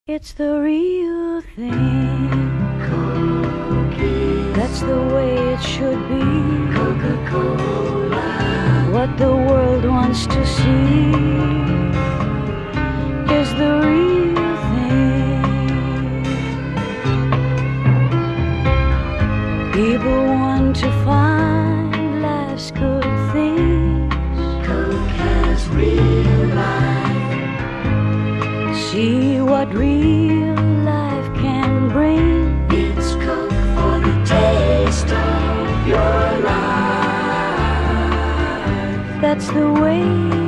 It's the real thing. Cookies. That's the way it should be. Coca-Cola. What the world wants to see is the real thing. People want to find life's good things. Coke has real life. See what real life can bring. It's Coke for the taste of your life. That's the way